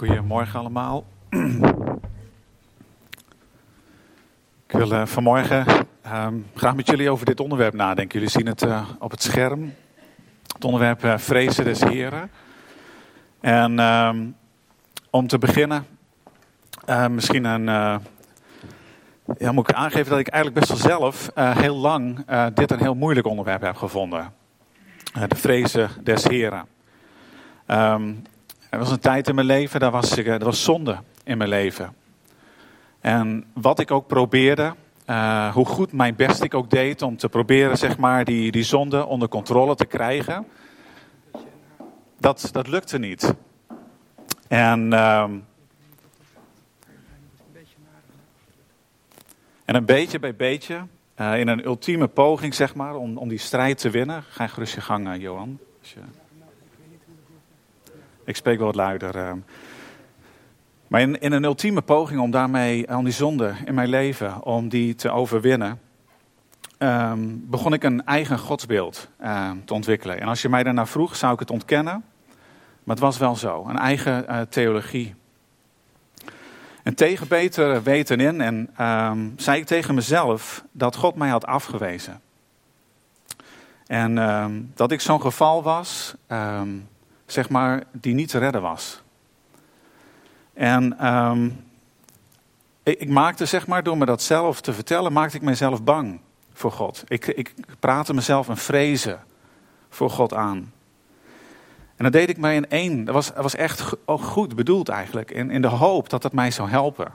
Goedemorgen allemaal. Ik wil vanmorgen graag met jullie over dit onderwerp nadenken. Jullie zien het op het scherm. Het onderwerp vrezen des Heren. En om te beginnen, misschien moet ik aangeven dat ik eigenlijk best wel zelf heel lang dit een heel moeilijk onderwerp heb gevonden. De vrezen des Heren. Er was een tijd in mijn leven, er was zonde in mijn leven. En wat ik ook probeerde, hoe goed mijn best ik ook deed om te proberen zeg maar, die zonde onder controle te krijgen, dat lukte niet. En een beetje bij beetje, in een ultieme poging zeg maar, om die strijd te winnen. Ga gerust je gang, Johan. Ik spreek wel wat luider. Maar in een ultieme poging om daarmee aan die zonde in mijn leven, om die te overwinnen, begon ik een eigen godsbeeld te ontwikkelen. En als je mij daarna vroeg, zou ik het ontkennen. Maar het was wel zo, een eigen theologie. En tegen beter weten in en zei ik tegen mezelf dat God mij had afgewezen. En dat ik zo'n geval was, zeg maar, die niet te redden was. En ik maakte, zeg maar, door me dat zelf te vertellen, maakte ik mezelf bang voor God. Ik praatte mezelf een vrezen voor God aan. En dat deed ik mij in één. Dat was echt goed bedoeld eigenlijk. In de hoop dat het mij zou helpen.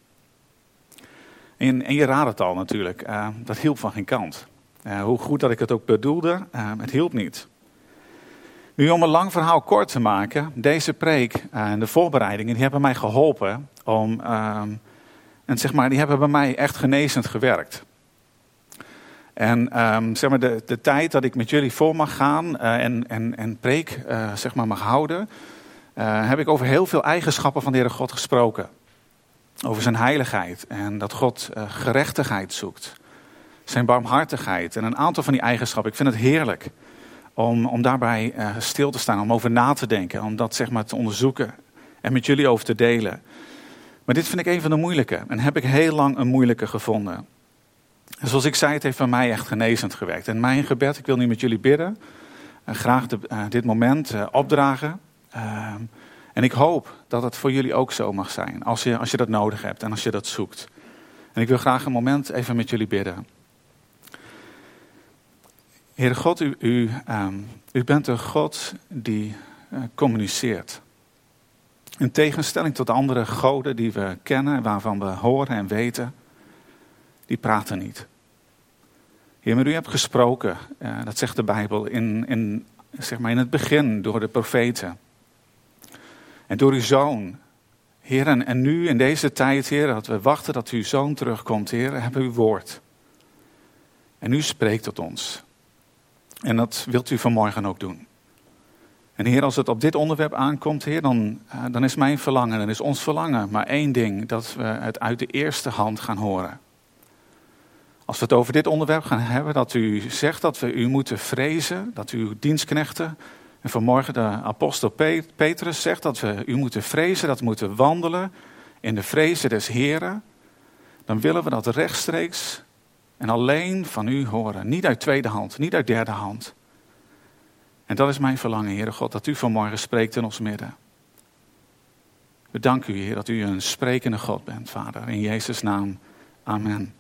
En je raadt het al natuurlijk. Dat hielp van geen kant. Hoe goed dat ik het ook bedoelde, het hielp niet. Nu om een lang verhaal kort te maken. Deze preek en de voorbereidingen die hebben mij geholpen. En zeg maar, die hebben bij mij echt genezend gewerkt. En zeg maar de tijd dat ik met jullie voor mag gaan en preek zeg maar mag houden, heb ik over heel veel eigenschappen van de Heere God gesproken. Over zijn heiligheid en dat God gerechtigheid zoekt. Zijn barmhartigheid en een aantal van die eigenschappen. Ik vind het heerlijk om daarbij stil te staan, om over na te denken, om dat zeg maar te onderzoeken en met jullie over te delen. Maar dit vind ik een van de moeilijke en heb ik heel lang een moeilijke gevonden. Zoals ik zei, het heeft bij mij echt genezend gewerkt. En mijn gebed, ik wil nu met jullie bidden. Graag dit moment opdragen. En ik hoop dat het voor jullie ook zo mag zijn. Als je dat nodig hebt en als je dat zoekt. En ik wil graag een moment even met jullie bidden. Heere God, u bent een God die communiceert. In tegenstelling tot andere goden die we kennen, waarvan we horen en weten, die praten niet. Heer, maar u hebt gesproken, dat zegt de Bijbel, zeg maar in het begin door de profeten. En door uw Zoon. Heer, en nu in deze tijd, Heer, dat we wachten dat uw Zoon terugkomt, Heer, hebben we uw woord. En u spreekt tot ons. En dat wilt u vanmorgen ook doen. En Heer, als het op dit onderwerp aankomt, Heer, dan is mijn verlangen, dan is ons verlangen maar één ding, dat we het uit de eerste hand gaan horen. Als we het over dit onderwerp gaan hebben, dat u zegt dat we u moeten vrezen, dat u uw dienstknechten, en vanmorgen de apostel Petrus zegt dat we u moeten vrezen, dat we moeten wandelen in de vrezen des Heren, dan willen we dat rechtstreeks en alleen van u horen. Niet uit tweede hand, niet uit derde hand. En dat is mijn verlangen, Heere God, dat u vanmorgen spreekt in ons midden. We danken u, Heer, dat u een sprekende God bent, Vader. In Jezus' naam, amen.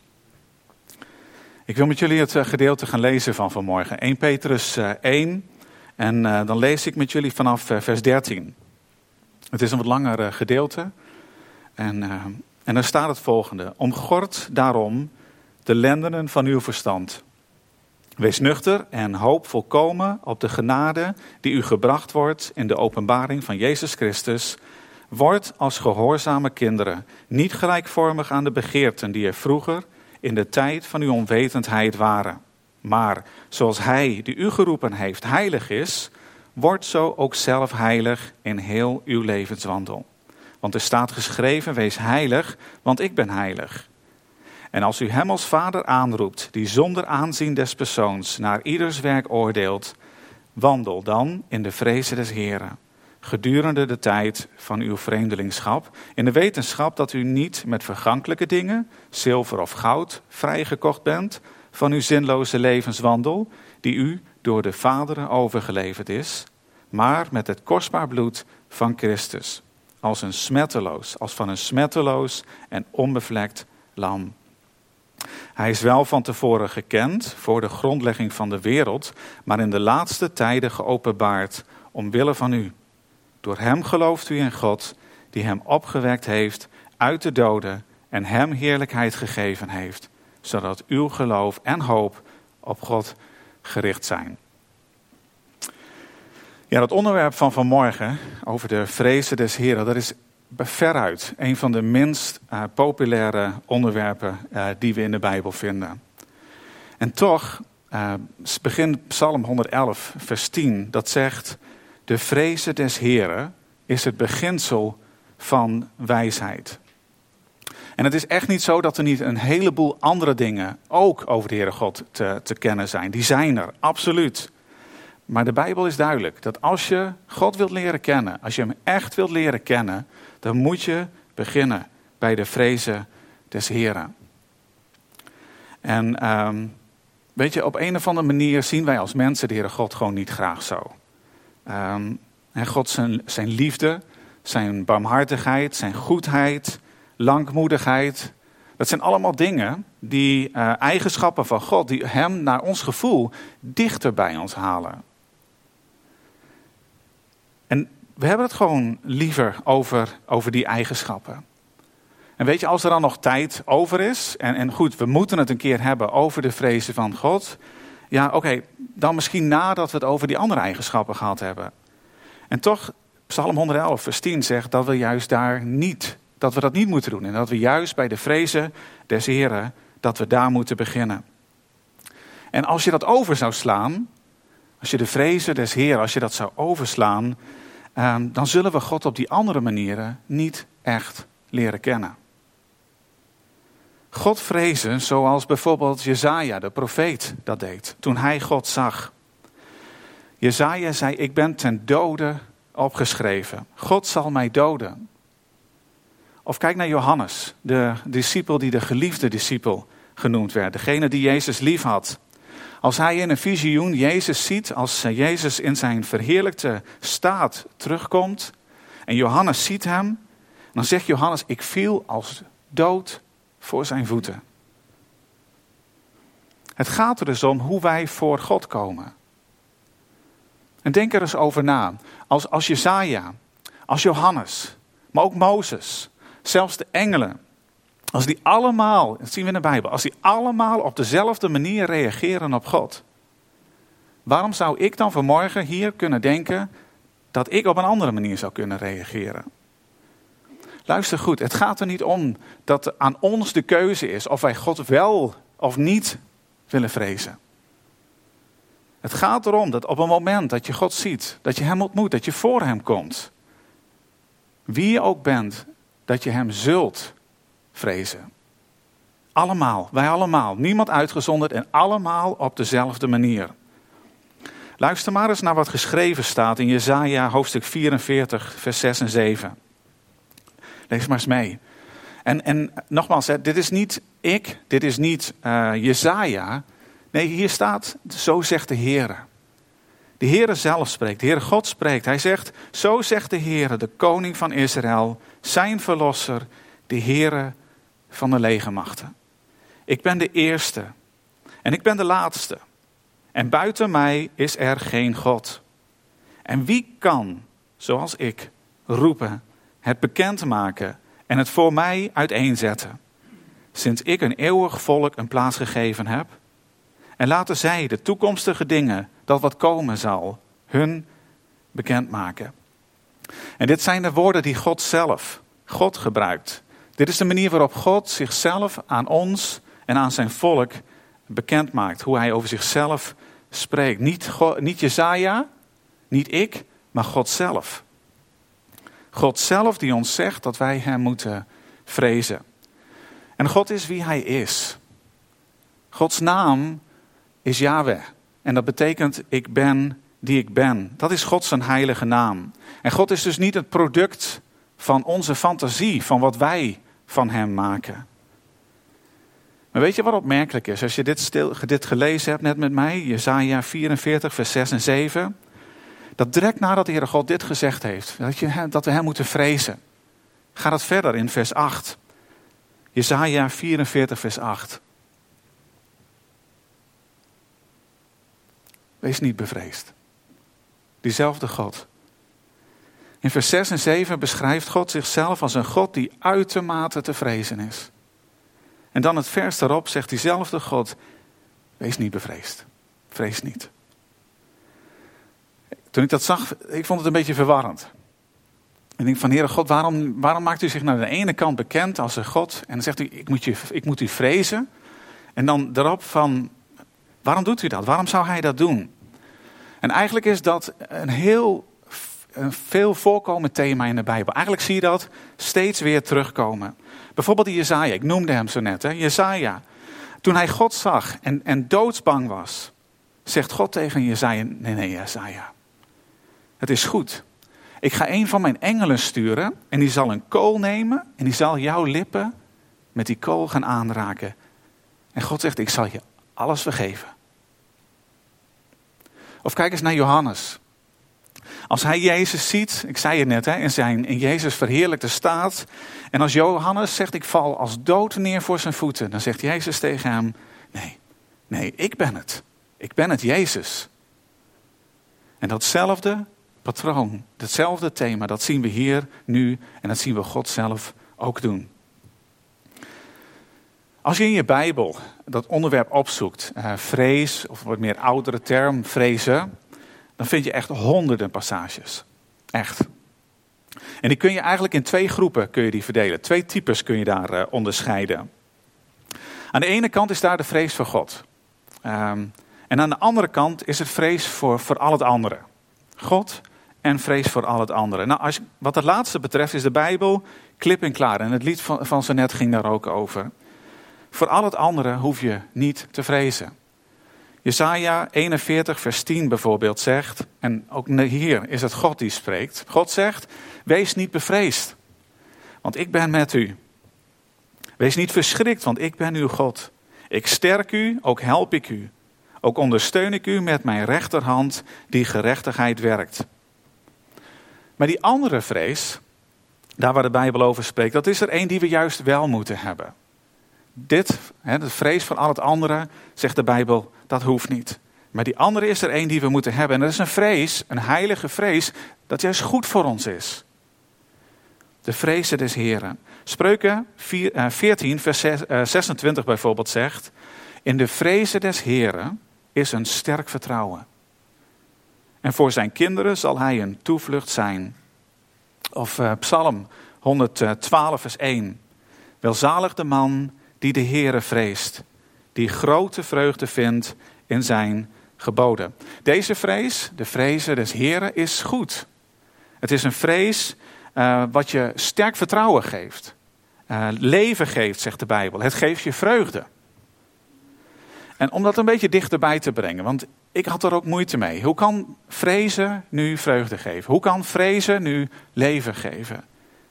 Ik wil met jullie het gedeelte gaan lezen van vanmorgen. 1 Petrus 1 en dan lees ik met jullie vanaf vers 13. Het is een wat langer gedeelte. En daar staat het volgende. Omgord daarom de lendenen van uw verstand. Wees nuchter en hoop volkomen op de genade die u gebracht wordt in de openbaring van Jezus Christus. Word als gehoorzame kinderen niet gelijkvormig aan de begeerten die er vroeger in de tijd van uw onwetendheid waren. Maar zoals hij die u geroepen heeft heilig is, wordt zo ook zelf heilig in heel uw levenswandel. Want er staat geschreven, wees heilig, want ik ben heilig. En als u hem als vader aanroept, die zonder aanzien des persoons naar ieders werk oordeelt, wandel dan in de vrezen des Heren. gedurende de tijd van uw vreemdelingschap, in de wetenschap dat u niet met vergankelijke dingen, zilver of goud, vrijgekocht bent van uw zinloze levenswandel, die u door de vaderen overgeleverd is, maar met het kostbaar bloed van Christus, als van een smetteloos en onbevlekt lam. Hij is wel van tevoren gekend voor de grondlegging van de wereld, maar in de laatste tijden geopenbaard omwille van u. Door hem gelooft u in God, die hem opgewekt heeft uit de doden en hem heerlijkheid gegeven heeft, zodat uw geloof en hoop op God gericht zijn. Ja, dat onderwerp van vanmorgen over de vrezen des Heren, dat is veruit een van de minst populaire onderwerpen die we in de Bijbel vinden. En toch begint Psalm 111, vers 10, dat zegt: de vrezen des Heren is het beginsel van wijsheid. En het is echt niet zo dat er niet een heleboel andere dingen ook over de Heere God te kennen zijn. Die zijn er, absoluut. Maar de Bijbel is duidelijk dat als je God wilt leren kennen, als je hem echt wilt leren kennen, dan moet je beginnen bij de vrezen des Heren. En weet je, op een of andere manier zien wij als mensen de Heere God gewoon niet graag zo. En God zijn liefde, zijn barmhartigheid, zijn goedheid, langmoedigheid. Dat zijn allemaal dingen, die eigenschappen van God, die hem naar ons gevoel dichter bij ons halen. En we hebben het gewoon liever over die eigenschappen. En weet je, als er dan nog tijd over is, en goed, we moeten het een keer hebben over de vrezen van God. Ja, oké, dan misschien nadat we het over die andere eigenschappen gehad hebben. En toch, Psalm 111 vers 10 zegt dat we juist dat we dat niet moeten doen. En dat we juist bij de vrezen des Heren, dat we daar moeten beginnen. En als je dat over zou slaan, als je de vrezen des Heren, als je dat zou overslaan, dan zullen we God op die andere manieren niet echt leren kennen. God vrezen zoals bijvoorbeeld Jesaja, de profeet, dat deed toen hij God zag. Jesaja zei: ik ben ten dode opgeschreven. God zal mij doden. Of kijk naar Johannes, de discipel die de geliefde discipel genoemd werd. Degene die Jezus lief had. Als hij in een visioen Jezus ziet, als Jezus in zijn verheerlijkte staat terugkomt. En Johannes ziet hem. Dan zegt Johannes: ik viel als dood voor zijn voeten. Het gaat er dus om hoe wij voor God komen. En denk er eens over na. Als Jesaja, als Johannes, maar ook Mozes, zelfs de engelen. Als die allemaal, dat zien we in de Bijbel, als die allemaal op dezelfde manier reageren op God. Waarom zou ik dan vanmorgen hier kunnen denken dat ik op een andere manier zou kunnen reageren? Luister goed, het gaat er niet om dat aan ons de keuze is of wij God wel of niet willen vrezen. Het gaat erom dat op een moment dat je God ziet, dat je hem ontmoet, dat je voor hem komt. Wie je ook bent, dat je hem zult vrezen. Allemaal, wij allemaal, niemand uitgezonderd en allemaal op dezelfde manier. Luister maar eens naar wat geschreven staat in Jesaja hoofdstuk 44, vers 6 en 7. Lees maar eens mee. En nogmaals, dit is niet ik, dit is niet Jesaja. Nee, hier staat: zo zegt de Heere. De Heere zelf spreekt, de Heere God spreekt. Hij zegt: zo zegt de Heere, de koning van Israël, zijn verlosser, de Heere van de legermachten. Ik ben de eerste en ik ben de laatste. En buiten mij is er geen God. En wie kan, zoals ik, roepen, het bekendmaken en het voor mij uiteenzetten, sinds ik een eeuwig volk een plaats gegeven heb? En laten zij de toekomstige dingen, dat wat komen zal, hun bekendmaken. En dit zijn de woorden die God gebruikt. Dit is de manier waarop God zichzelf aan ons en aan zijn volk bekend maakt. Hoe hij over zichzelf spreekt. Niet Jesaja, niet ik, maar God zelf. God zelf die ons zegt dat wij hem moeten vrezen. En God is wie hij is. Gods naam is Yahweh. En dat betekent: ik ben die ik ben. Dat is God zijn heilige naam. En God is dus niet het product van onze fantasie, van wat wij van hem maken. Maar weet je wat opmerkelijk is? Als je dit gelezen hebt net met mij, Jesaja 44, vers 6 en 7. Dat direct nadat de Heere God dit gezegd heeft, dat we hem moeten vrezen. Gaat het verder in vers 8. Jesaja 44, vers 8. Wees niet bevreesd. Diezelfde God. In vers 6 en 7 beschrijft God zichzelf als een God die uitermate te vrezen is. En dan het vers daarop zegt diezelfde God, wees niet bevreesd. Vrees niet. Toen ik dat zag, ik vond het een beetje verwarrend. En ik denk van, Heere God, waarom maakt u zich naar de ene kant bekend als een God? En dan zegt u, ik moet u vrezen. En dan daarop van, waarom doet u dat? Waarom zou hij dat doen? En eigenlijk is dat een veel voorkomend thema in de Bijbel. Eigenlijk zie je dat steeds weer terugkomen. Bijvoorbeeld in Jesaja, ik noemde hem zo net. Jesaja, toen hij God zag en doodsbang was, zegt God tegen Jesaja, nee Jesaja, het is goed. Ik ga een van mijn engelen sturen en die zal een kool nemen en die zal jouw lippen met die kool gaan aanraken. En God zegt, ik zal je alles vergeven. Of kijk eens naar Johannes. Als hij Jezus ziet, ik zei het net, in Jezus verheerlijkte staat. En als Johannes zegt, ik val als dood neer voor zijn voeten. Dan zegt Jezus tegen hem, nee, ik ben het. Ik ben het, Jezus. En datzelfde patroon, datzelfde thema, dat zien we hier nu. En dat zien we God zelf ook doen. Als je in je Bijbel dat onderwerp opzoekt, vrees, of wat meer oudere term, vrezen, dan vind je echt honderden passages. Echt. En die kun je eigenlijk in twee groepen verdelen. Twee types kun je daar onderscheiden. Aan de ene kant is daar de vrees voor God. En aan de andere kant is het vrees voor al het andere. God en vrees voor al het andere. Nou, wat het laatste betreft is de Bijbel klip en klaar. En het lied van zo net ging daar ook over. Voor al het andere hoef je niet te vrezen. Jesaja 41 vers 10 bijvoorbeeld zegt, en ook hier is het God die spreekt. God zegt, wees niet bevreesd, want ik ben met u. Wees niet verschrikt, want ik ben uw God. Ik sterk u, ook help ik u. Ook ondersteun ik u met mijn rechterhand die gerechtigheid werkt. Maar die andere vrees, daar waar de Bijbel over spreekt, dat is er één die we juist wel moeten hebben. De vrees van al het andere, zegt de Bijbel, dat hoeft niet. Maar die andere is er één die we moeten hebben. En dat is een vrees, een heilige vrees, dat juist goed voor ons is. De vrezen des Heren. Spreuken 14 vers 26 bijvoorbeeld zegt, in de vrezen des Heren is een sterk vertrouwen. En voor zijn kinderen zal hij een toevlucht zijn. Of Psalm 112 vers 1. Welzalig de man die de Heere vreest, die grote vreugde vindt in zijn geboden. Deze vrees, de vrezen des Heeren, is goed. Het is een vrees wat je sterk vertrouwen geeft. Leven geeft, zegt de Bijbel. Het geeft je vreugde. En om dat een beetje dichterbij te brengen, want ik had er ook moeite mee. Hoe kan vrezen nu vreugde geven? Hoe kan vrezen nu leven geven?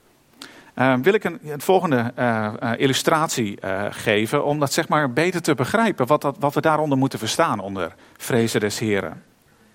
Wil ik een volgende illustratie geven om dat zeg maar beter te begrijpen. Wat we daaronder moeten verstaan onder vrezen des Heren.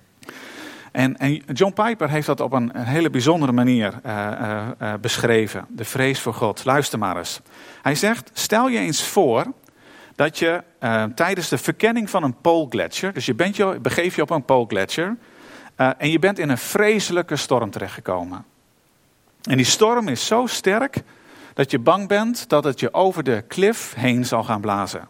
En John Piper heeft dat op een hele bijzondere manier beschreven. De vrees voor God. Luister maar eens. Hij zegt, stel je eens voor dat je tijdens de verkenning van een poolgletsjer, dus je begeeft je op een poolgletsjer en je bent in een vreselijke storm terechtgekomen. En die storm is zo sterk dat je bang bent dat het je over de klif heen zal gaan blazen.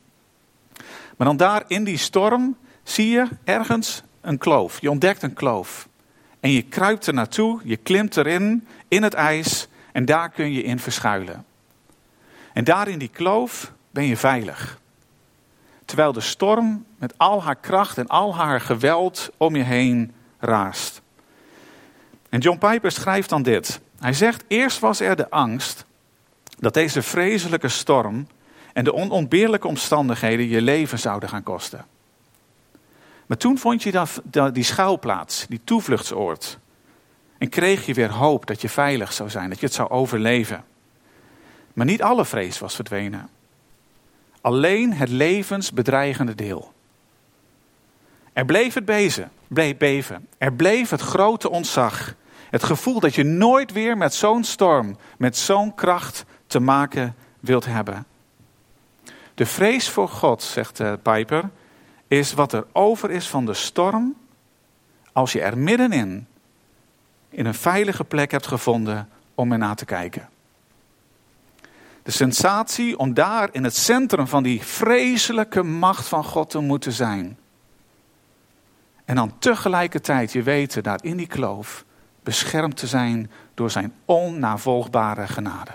Maar dan daar in die storm zie je ergens een kloof. Je ontdekt een kloof. En je kruipt er naartoe, je klimt erin, in het ijs en daar kun je in verschuilen. En daar in die kloof ben je veilig. Terwijl de storm met al haar kracht en al haar geweld om je heen raast. En John Piper schrijft dan dit. Hij zegt, eerst was er de angst dat deze vreselijke storm en de onontbeerlijke omstandigheden je leven zouden gaan kosten. Maar toen vond je die schuilplaats, die toevluchtsoord. En kreeg je weer hoop dat je veilig zou zijn, dat je het zou overleven. Maar niet alle vrees was verdwenen. Alleen het levensbedreigende deel. Er bleef het beven. Er bleef het grote ontzag. Het gevoel dat je nooit weer met zo'n storm, met zo'n kracht te maken wilt hebben. De vrees voor God, zegt Piper, is wat er over is van de storm als je er middenin in een veilige plek hebt gevonden om ernaar te kijken. De sensatie om daar in het centrum van die vreselijke macht van God te moeten zijn. En dan tegelijkertijd je weten daar in die kloof beschermd te zijn door zijn onnavolgbare genade.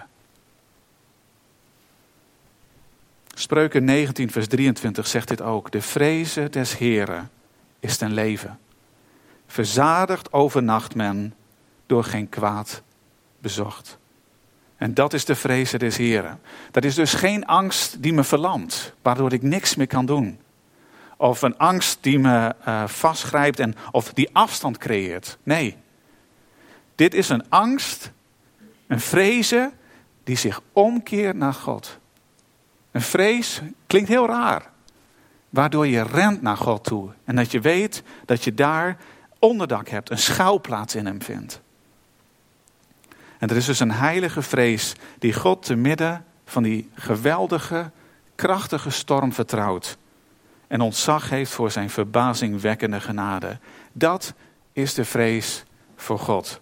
Spreuken 19 vers 23 zegt dit ook. De vreze des Heren is ten leven. Verzadigd overnacht men door geen kwaad bezocht. En dat is de vreze des Heren. Dat is dus geen angst die me verlamt, waardoor ik niks meer kan doen. Of een angst die me vastgrijpt of die afstand creëert. Nee, dit is een angst, een vreze die zich omkeert naar God. Een vrees klinkt heel raar, waardoor je rent naar God toe. En dat je weet dat je daar onderdak hebt, een schuilplaats in hem vindt. En er is dus een heilige vrees die God te midden van die geweldige, krachtige storm vertrouwt. En ontzag heeft voor zijn verbazingwekkende genade. Dat is de vrees voor God.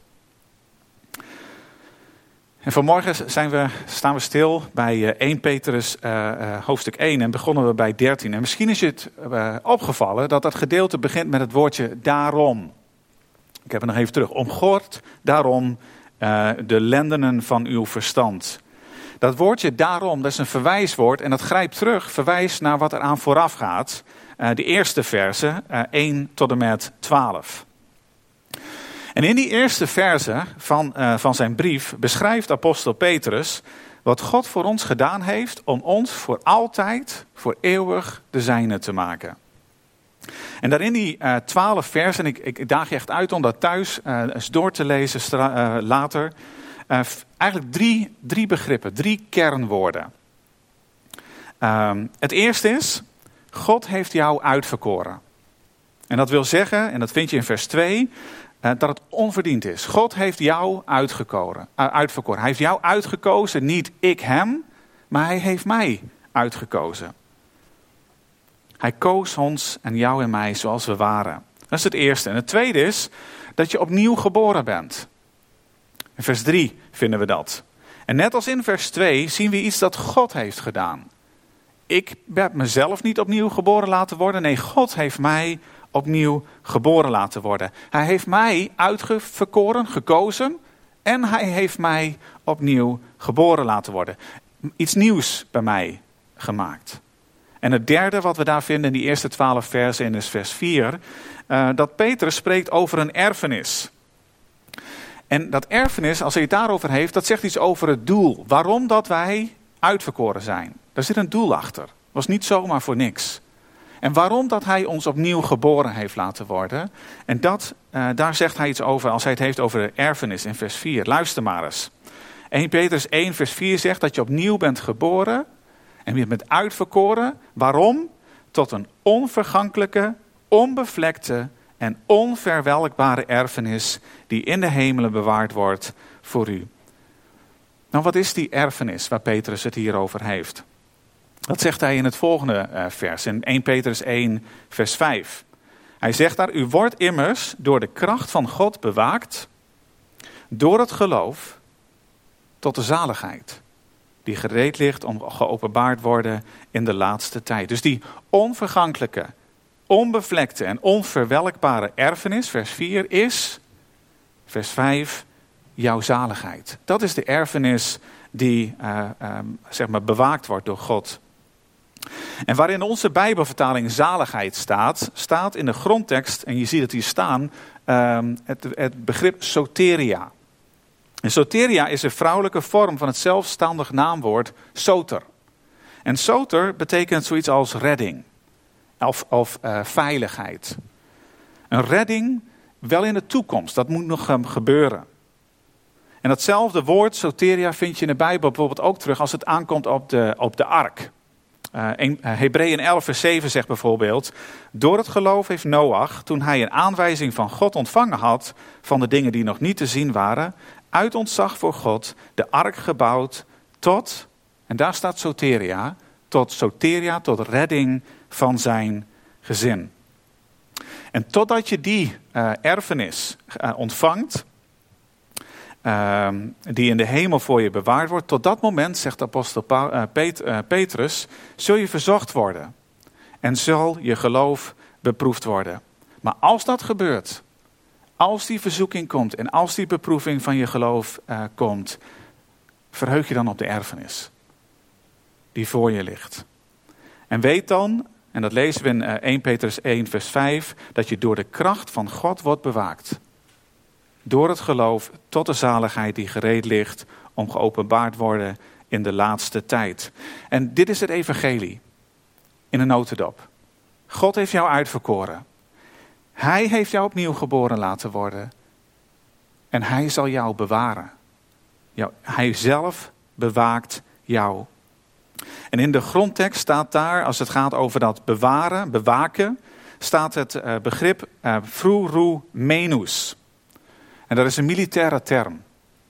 En vanmorgen staan we stil bij 1 Petrus hoofdstuk 1 en begonnen we bij 13. En misschien is je het opgevallen dat gedeelte begint met het woordje daarom. Ik heb het nog even terug. Omgord daarom de lendenen van uw verstand. Dat woordje daarom, dat is een verwijswoord en dat grijpt terug, verwijst naar wat er aan vooraf gaat. De eerste verse, 1 tot en met 12. En in die eerste verse van zijn brief beschrijft apostel Petrus wat God voor ons gedaan heeft om ons voor altijd, voor eeuwig de zijne te maken. En daarin die 12 versen, ik daag je echt uit om dat thuis eens door te lezen later. Eigenlijk drie begrippen, 3 kernwoorden. Het eerste is, God heeft jou uitverkoren. En dat wil zeggen, en dat vind je in vers 2, dat het onverdiend is. God heeft jou uitverkoren. Hij heeft jou uitgekozen, niet ik hem, maar hij heeft mij uitgekozen. Hij koos ons en jou en mij zoals we waren. Dat is het eerste. En het tweede is dat je opnieuw geboren bent. In vers 3 vinden we dat. En net als in vers 2 zien we iets dat God heeft gedaan. Ik heb mezelf niet opnieuw geboren laten worden. Nee, God heeft mij opnieuw geboren laten worden. Hij heeft mij uitverkoren, gekozen. En hij heeft mij opnieuw geboren laten worden. Iets nieuws bij mij gemaakt. En het derde wat we daar vinden in die eerste 12 versen in vers 4. Dat Petrus spreekt over een erfenis. En dat erfenis, als hij het daarover heeft, dat zegt iets over het doel. Waarom dat wij uitverkoren zijn. Daar zit een doel achter. Was niet zomaar voor niks. En waarom dat hij ons opnieuw geboren heeft laten worden. En daar zegt hij iets over als hij het heeft over de erfenis in vers 4. Luister maar eens. 1 Petrus 1 vers 4 zegt dat je opnieuw bent geboren. En je bent uitverkoren. Waarom? Tot een onvergankelijke, onbevlekte en onverwelkbare erfenis die in de hemelen bewaard wordt voor u. Nou, wat is die erfenis waar Petrus het hier over heeft? Dat zegt hij in het volgende vers, in 1 Petrus 1 vers 5. Hij zegt daar, u wordt immers door de kracht van God bewaakt, door het geloof, tot de zaligheid, die gereed ligt om geopenbaard worden in de laatste tijd. Dus die onvergankelijke, onbevlekte en onverwelkbare erfenis, vers 4, is, vers 5, jouw zaligheid. Dat is de erfenis die bewaakt wordt door God. En waarin onze Bijbelvertaling zaligheid staat in de grondtekst, en je ziet het hier staan, het begrip soteria. En soteria is een vrouwelijke vorm van het zelfstandig naamwoord soter. En soter betekent zoiets als redding. of veiligheid. Een redding wel in de toekomst, dat moet nog gebeuren. En datzelfde woord, soteria, vind je in de Bijbel bijvoorbeeld ook terug als het aankomt op de ark. Hebreeën 11 vers 7 zegt bijvoorbeeld: door het geloof heeft Noach, toen hij een aanwijzing van God ontvangen had van de dingen die nog niet te zien waren, uit ontzag voor God de ark gebouwd tot, en daar staat soteria, tot redding van zijn gezin. En totdat je die erfenis ontvangt, die in de hemel voor je bewaard wordt, tot dat moment, zegt apostel Petrus, zul je verzocht worden en zal je geloof beproefd worden. Maar als dat gebeurt, als die verzoeking komt en als die beproeving van je geloof komt, verheug je dan op de erfenis die voor je ligt. En weet dan, en dat lezen we in 1 Petrus 1 vers 5, dat je door de kracht van God wordt bewaakt. Door het geloof tot de zaligheid die gereed ligt om geopenbaard worden in de laatste tijd. En dit is het evangelie in een notendop. God heeft jou uitverkoren. Hij heeft jou opnieuw geboren laten worden. En hij zal jou bewaren. Hij zelf bewaakt jou. En in de grondtekst staat daar, als het gaat over dat bewaren, bewaken, staat het begrip frurumenus. En dat is een militaire term.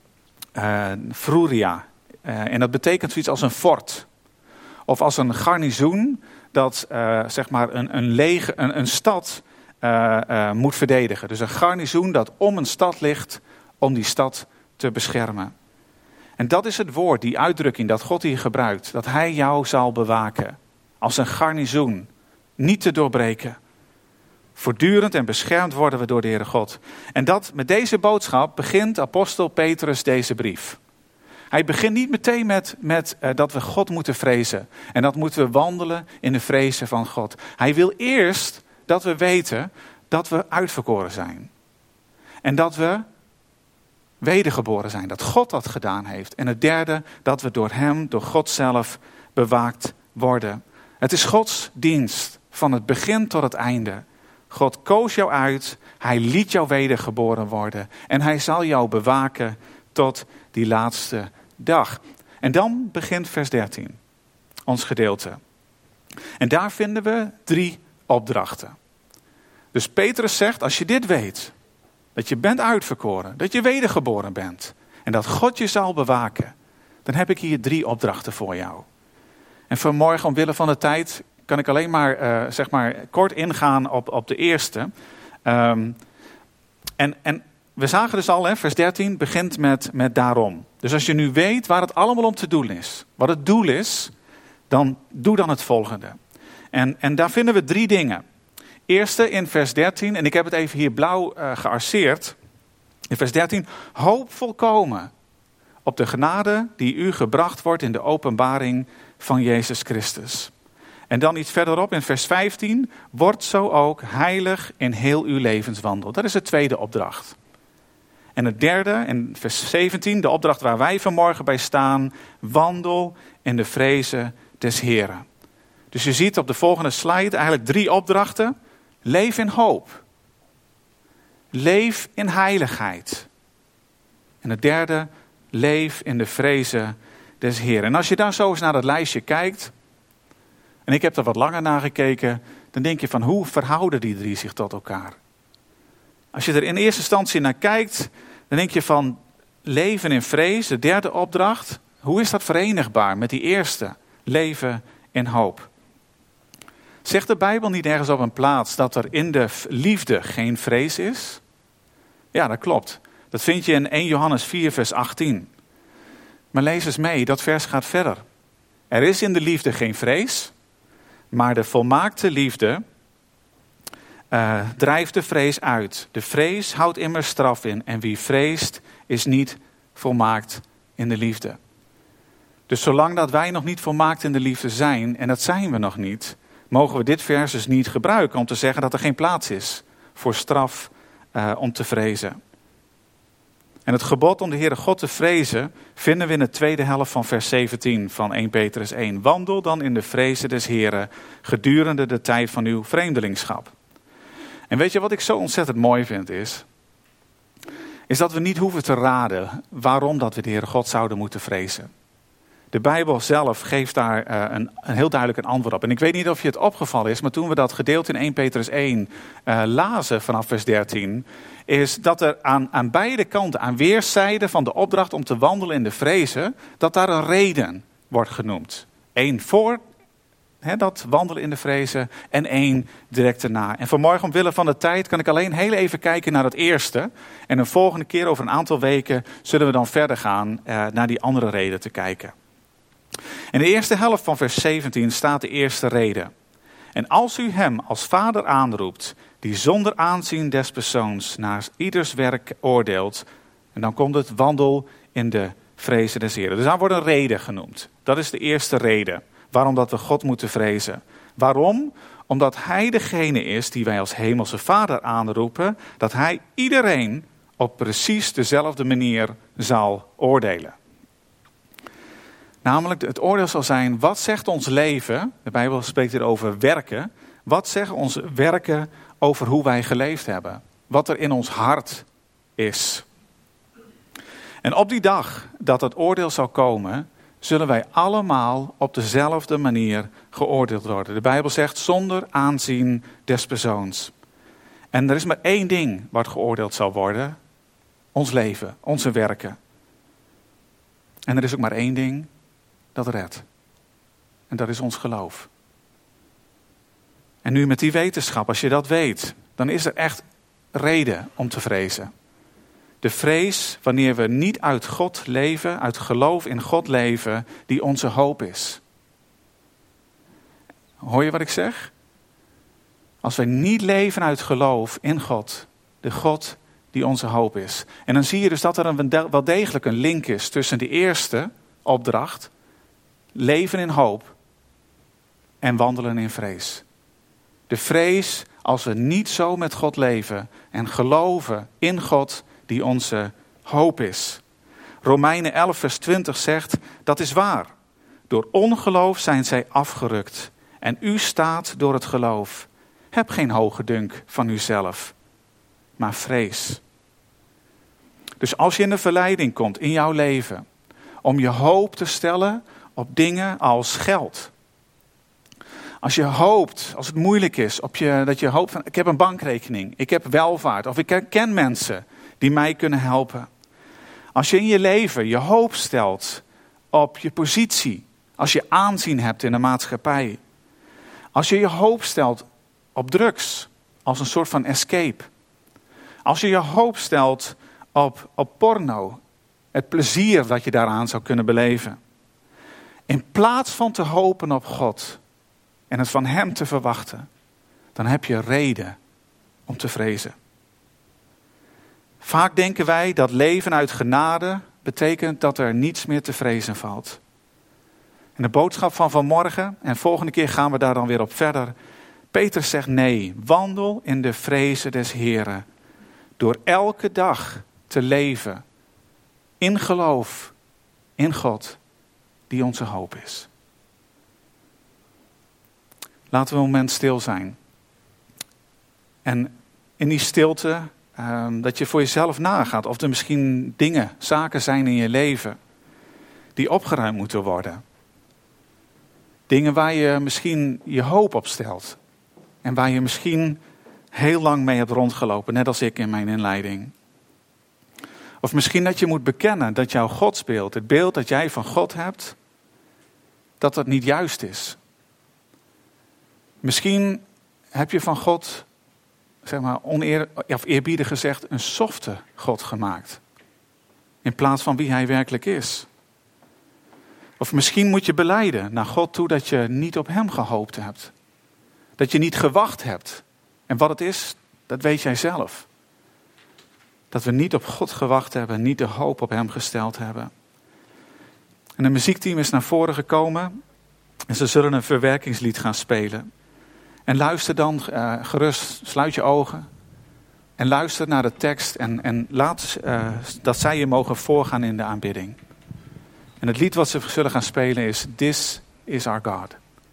Fruria. En dat betekent zoiets als een fort. Of als een garnizoen dat zeg maar een stad moet verdedigen. Dus een garnizoen dat om een stad ligt om die stad te beschermen. En dat is het woord, die uitdrukking dat God hier gebruikt. Dat hij jou zal bewaken. Als een garnizoen. Niet te doorbreken. Voortdurend en beschermd worden we door de Heere God. En met deze boodschap begint apostel Petrus deze brief. Hij begint niet meteen met dat we God moeten vrezen. En dat moeten we wandelen in de vrezen van God. Hij wil eerst dat we weten dat we uitverkoren zijn. En dat we wedergeboren zijn. Dat God dat gedaan heeft. En het derde, dat we door hem, door God zelf, bewaakt worden. Het is Gods dienst van het begin tot het einde. God koos jou uit, hij liet jou wedergeboren worden en hij zal jou bewaken tot die laatste dag. En dan begint vers 13, ons gedeelte. En daar vinden we 3 opdrachten. Dus Petrus zegt, als je dit weet, dat je bent uitverkoren, dat je wedergeboren bent en dat God je zal bewaken, dan heb ik hier 3 opdrachten voor jou. En vanmorgen, omwille van de tijd, kan ik alleen maar, kort ingaan op de eerste. En we zagen dus al, vers 13 begint met daarom. Dus als je nu weet waar het allemaal om te doen is, wat het doel is, dan doe dan het volgende. En daar vinden we 3 dingen. Eerste in vers 13, en ik heb het even hier blauw gearseerd. In vers 13, hoop volkomen op de genade die u gebracht wordt in de openbaring van Jezus Christus. En dan iets verderop in vers 15, word zo ook heilig in heel uw levenswandel. Dat is de tweede opdracht. En het derde, in vers 17, de opdracht waar wij vanmorgen bij staan, wandel in de vrezen des Heren. Dus je ziet op de volgende slide eigenlijk 3 opdrachten. Leef in hoop. Leef in heiligheid. En het derde, leef in de vrezen des Heren. En als je daar zo eens naar dat lijstje kijkt, en ik heb er wat langer naar gekeken, dan denk je van hoe verhouden die 3 zich tot elkaar? Als je er in eerste instantie naar kijkt, dan denk je van leven in vrees, de derde opdracht. Hoe is dat verenigbaar met die eerste, leven in hoop? Zegt de Bijbel niet ergens op een plaats dat er in de liefde geen vrees is? Ja, dat klopt. Dat vind je in 1 Johannes 4 vers 18. Maar lees eens mee, dat vers gaat verder. Er is in de liefde geen vrees, maar de volmaakte liefde drijft de vrees uit. De vrees houdt immers straf in en wie vreest is niet volmaakt in de liefde. Dus zolang dat wij nog niet volmaakt in de liefde zijn, en dat zijn we nog niet, mogen we dit vers dus niet gebruiken om te zeggen dat er geen plaats is voor straf om te vrezen. En het gebod om de Heere God te vrezen vinden we in de tweede helft van vers 17 van 1 Petrus 1. Wandel dan in de vrezen des Heeren gedurende de tijd van uw vreemdelingschap. En weet je wat ik zo ontzettend mooi vind is dat we niet hoeven te raden waarom dat we de Heere God zouden moeten vrezen. De Bijbel zelf geeft daar een heel duidelijk een antwoord op. En ik weet niet of je het opgevallen is, maar toen we dat gedeelte in 1 Petrus 1 lazen vanaf vers 13, is dat er aan beide kanten, aan weerszijden van de opdracht om te wandelen in de vrezen, dat daar een reden wordt genoemd. Eén voor dat wandelen in de vrezen en één direct erna. En vanmorgen omwille van de tijd kan ik alleen heel even kijken naar het eerste. En een volgende keer over een aantal weken zullen we dan verder gaan naar die andere reden te kijken. In de eerste helft van vers 17 staat de eerste reden. En als u hem als vader aanroept, die zonder aanzien des persoons naar ieders werk oordeelt, en dan komt het wandel in de vrezen des Heren. Dus daar wordt een reden genoemd. Dat is de eerste reden waarom dat we God moeten vrezen. Waarom? Omdat hij degene is die wij als hemelse vader aanroepen, dat hij iedereen op precies dezelfde manier zal oordelen. Namelijk, het oordeel zal zijn, wat zegt ons leven, de Bijbel spreekt hier over werken, wat zeggen onze werken over hoe wij geleefd hebben? Wat er in ons hart is. En op die dag dat het oordeel zal komen, zullen wij allemaal op dezelfde manier geoordeeld worden. De Bijbel zegt, zonder aanzien des persoons. En er is maar één ding wat geoordeeld zal worden, ons leven, onze werken. En er is ook maar één ding dat redt. En dat is ons geloof. En nu met die wetenschap, als je dat weet, dan is er echt reden om te vrezen. De vrees wanneer we niet uit God leven, uit geloof in God leven, die onze hoop is. Hoor je wat ik zeg? Als wij niet leven uit geloof in God, de God die onze hoop is. En dan zie je dus dat er wel degelijk een link is tussen de eerste opdracht, leven in hoop, en wandelen in vrees. De vrees als we niet zo met God leven en geloven in God die onze hoop is. Romeinen 11 vers 20 zegt, dat is waar. Door ongeloof zijn zij afgerukt. En u staat door het geloof. Heb geen hoge dunk van uzelf, maar vrees. Dus als je in de verleiding komt in jouw leven om je hoop te stellen op dingen als geld. Als je hoopt, als het moeilijk is, dat je hoopt van ik heb een bankrekening, ik heb welvaart of ik ken mensen die mij kunnen helpen. Als je in je leven je hoop stelt op je positie, als je aanzien hebt in de maatschappij. Als je je hoop stelt op drugs, als een soort van escape. Als je je hoop stelt op porno, het plezier dat je daaraan zou kunnen beleven. In plaats van te hopen op God en het van Hem te verwachten, dan heb je reden om te vrezen. Vaak denken wij dat leven uit genade betekent dat er niets meer te vrezen valt. En de boodschap van vanmorgen, en volgende keer gaan we daar dan weer op verder. Petrus zegt nee, wandel in de vrezen des Heren. Door elke dag te leven in geloof in God die onze hoop is. Laten we een moment stil zijn. En in die stilte dat je voor jezelf nagaat of er misschien dingen, zaken zijn in je leven die opgeruimd moeten worden. Dingen waar je misschien je hoop op stelt. En waar je misschien heel lang mee hebt rondgelopen, net als ik in mijn inleiding. Of misschien dat je moet bekennen dat jouw godsbeeld, het beeld dat jij van God hebt, dat dat niet juist is. Misschien heb je van God, zeg maar eerbiedig gezegd, een softe God gemaakt. In plaats van wie hij werkelijk is. Of misschien moet je belijden naar God toe dat je niet op hem gehoopt hebt. Dat je niet gewacht hebt. En wat het is, dat weet jij zelf. Dat we niet op God gewacht hebben, niet de hoop op hem gesteld hebben. En een muziekteam is naar voren gekomen en ze zullen een verwerkingslied gaan spelen. En luister dan gerust, sluit je ogen. En luister naar de tekst en laat dat zij je mogen voorgaan in de aanbidding. En het lied wat ze zullen gaan spelen is This is our God.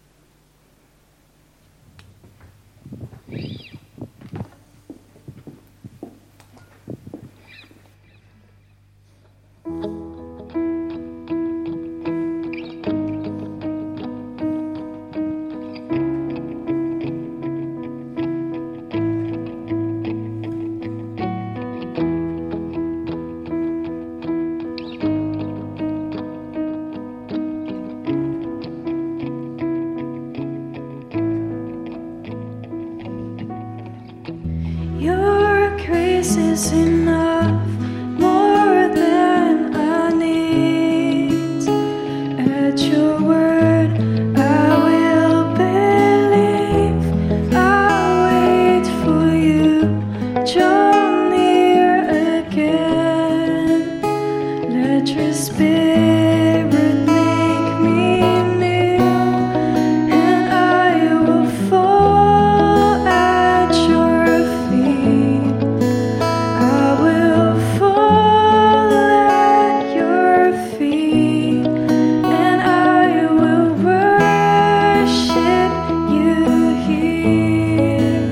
Your grace is enough, more than I need. At your word, I will believe. I'll wait for you, draw near again. Let your spirit make me new, and I will fall at your feet. I will fall at your feet, and I will worship you here.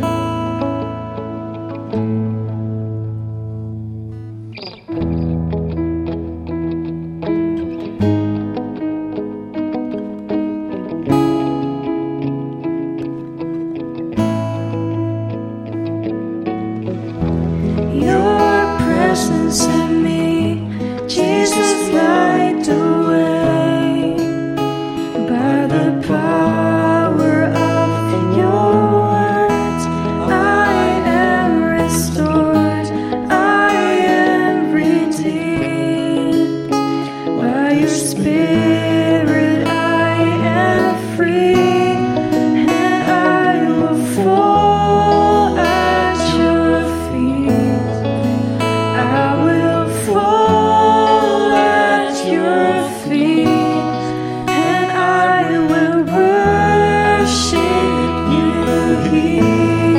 Your presence in me, Jesus, light the way. By the power of your words, I am restored, I am redeemed. By your spirit, I am free, and I will fall at your feet. I will fall at your feet, and I will worship you here.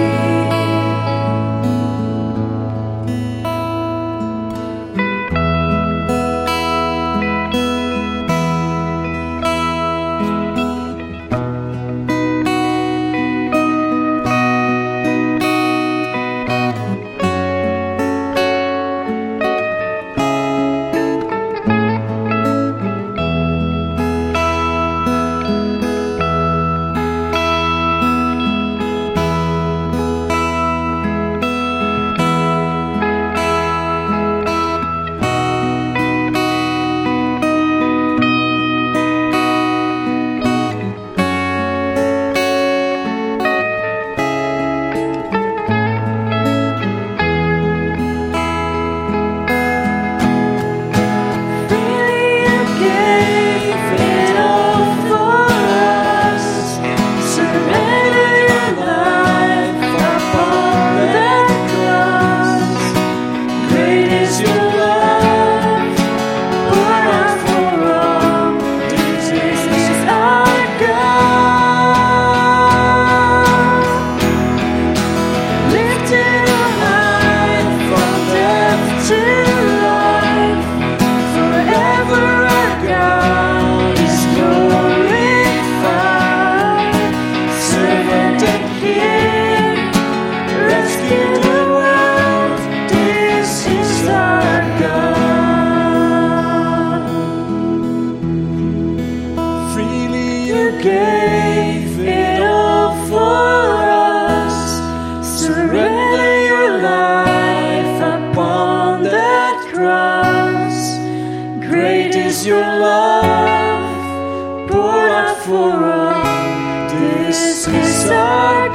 Gave it all for us. Surrender your life upon that cross. Great is your love poured out for all. This is our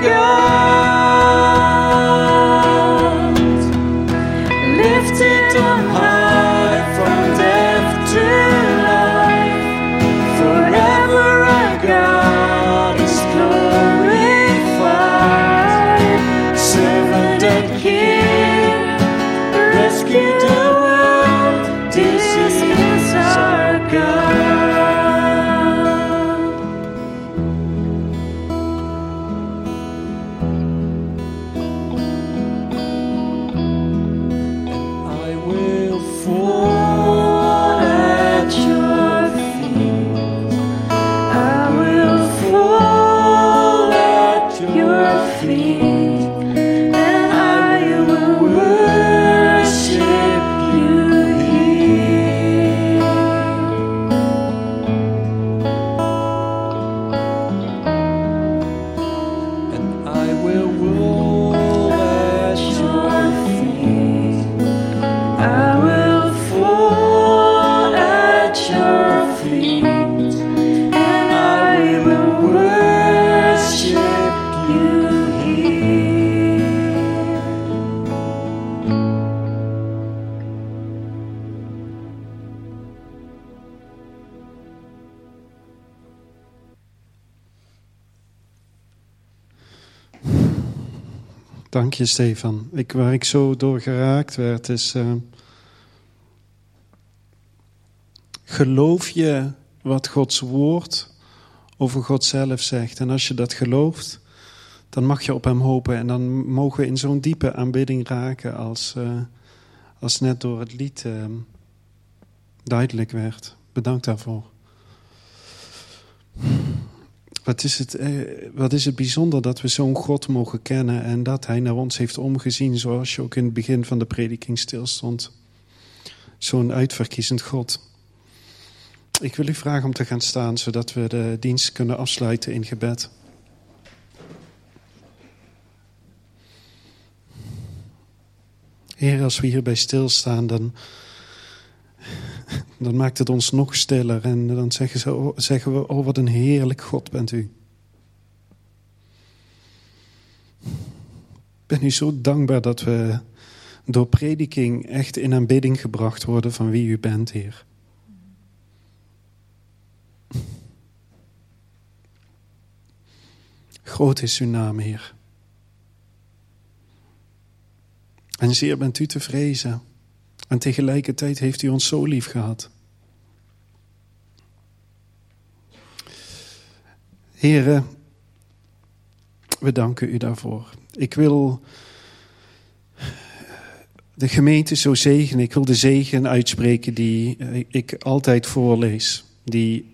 God, lifted on high from death to life. Forever our God is glorified. Servant and King, rescue the world. This is our God. Dank je, Stefan. Waar ik zo door geraakt werd is... geloof je wat Gods woord over God zelf zegt? En als je dat gelooft, dan mag je op hem hopen. En dan mogen we in zo'n diepe aanbidding raken als net door het lied duidelijk werd. Bedankt daarvoor. Wat is het bijzonder dat we zo'n God mogen kennen en dat hij naar ons heeft omgezien, zoals je ook in het begin van de prediking stilstond. Zo'n uitverkiezend God. Ik wil u vragen om te gaan staan, zodat we de dienst kunnen afsluiten in gebed. Heer, als we hierbij stilstaan, dan maakt het ons nog stiller. En dan zeggen we, oh wat een heerlijk God bent u. Ik ben u zo dankbaar dat we door prediking echt in aanbidding gebracht worden van wie u bent, Heer. Groot is uw naam, Heer. En zeer bent u te vrezen. En tegelijkertijd heeft u ons zo lief gehad. Heere, we danken u daarvoor. Ik wil de gemeente zo zegenen. Ik wil de zegen uitspreken die ik altijd voorlees. Die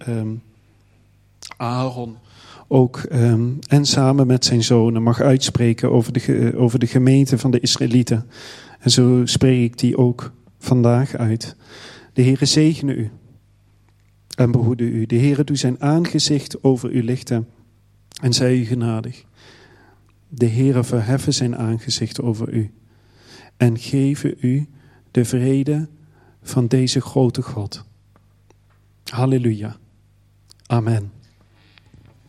Aaron ook en samen met zijn zonen mag uitspreken over de gemeente van de Israëlieten. En zo spreek ik die ook vandaag uit. De Heere zegene u en behoede u. De Heere doe zijn aangezicht over u lichten en zij u genadig. De Heere verheffen zijn aangezicht over u en geven u de vrede van deze grote God. Halleluja. Amen.